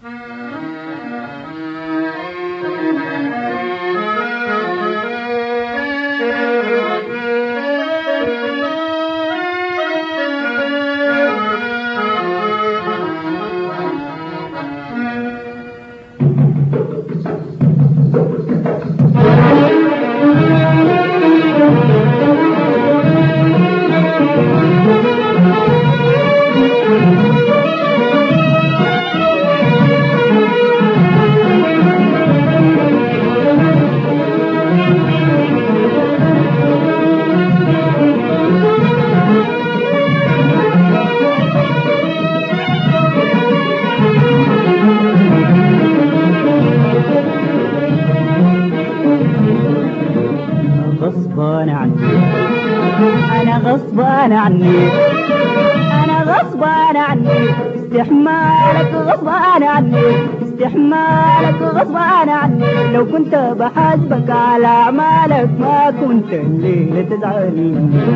غصبان عني أنا غصبان عني أنا غصبان عني استحمالك غصبان عني استحمالك غصبان عني لو كنت بحاسبك على أعمالك ما كنت الليلة تزعل مني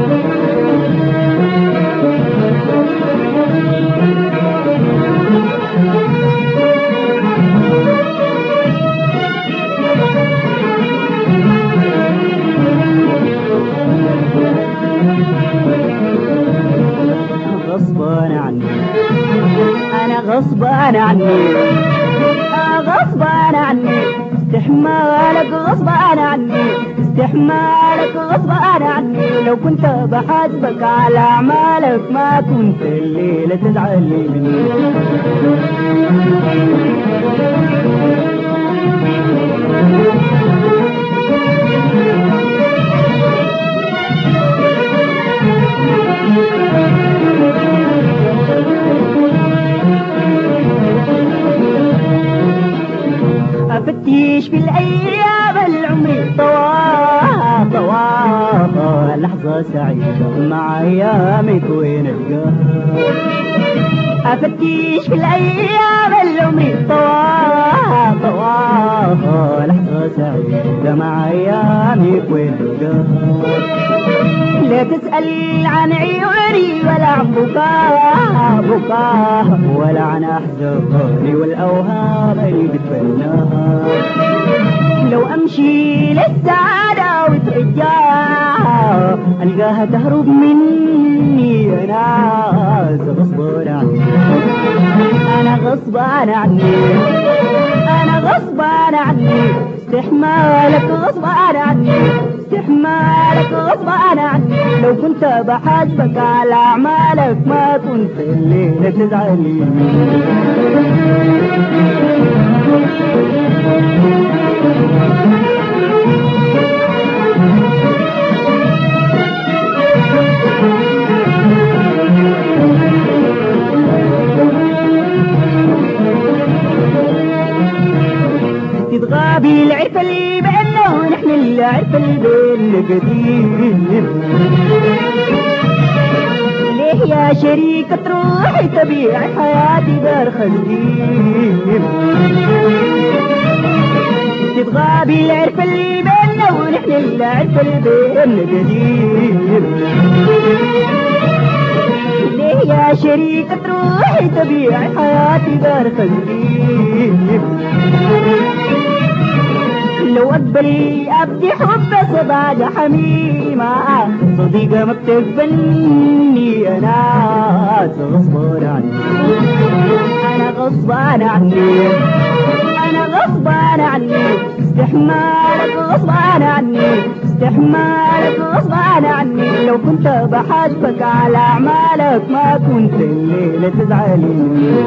غصبان عني أنا غصبان عني غصبان عني استحمالك غصبان عني استحمالك غصبان عني لو كنت بحاسبك على أعمالك ما كنت الليلة تزعل مني أفتش في الأيام العمر طواها لحظة سعيدة مع أيامك وين ألقاها أفتش في الأيام العمر طواها لحظة سعيدة مع أيامك وين ألقاها لا تسأل عن عيوني ولا عن بكاها ولا عن أحزاني والأوهام اللي بتبناها لو أمشي للسعادة وترجاها ألقاها تهرب مني أنا غصبان عني أنا غصبان عني أنا غصبان عني استحمالك غصبان عني استحمالك غصبان عني لو كنت بحاسبك على أعمالك ما كنت الليلة تزعلي مني تتغابي العرف اللي بيننا ونحن العرف اللي بيننا قديم ليه يا شريكة روحي تبيع حياتي دار خليل تتغابي العرف اللي بيننا ونحن العرف اللي بيننا قديم ليه يا شريكة روحي تبيع حياتي دار خليل لو أقبل أبدي حب صداقة حميمة صديقة ما بتقبلني أنا غصبان عني أنا غصبان عني أنا غصبان عني استحمالك غصبان عني استحمالك غصبان عني لو كنت بحاسبك على أعمالك ما كنت الليلة تزعلي مني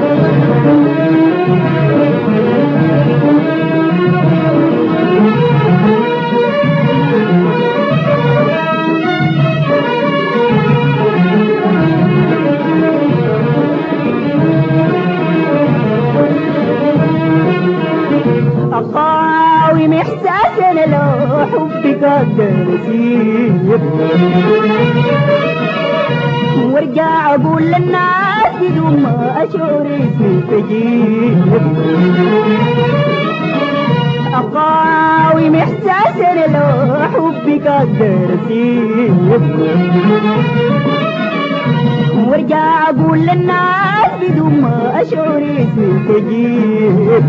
أقاوم إحساسي أنا لو حبك أقدر أسيب وارجع أقول للناس بدون ما أشعر اسمي تجيب أقاوم إحساسي أنا لو حبك أقدر أسيب وارجع اقول للناس بدون ما اشعر اسمي تجيب.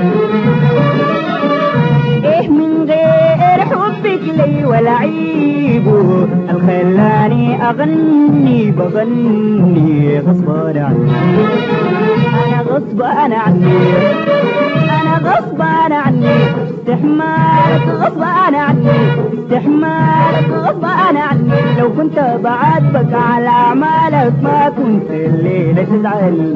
ايه من غير حبك لي ولا عيبه الخلاني اغني بغني غصبان عني. انا غصبان عني، انا غصبان عني، استحمالك غصبان عني، استحمالك غصبان عني. لو كنت بعاتبك على اعمالك ما كنت الليله تزعل.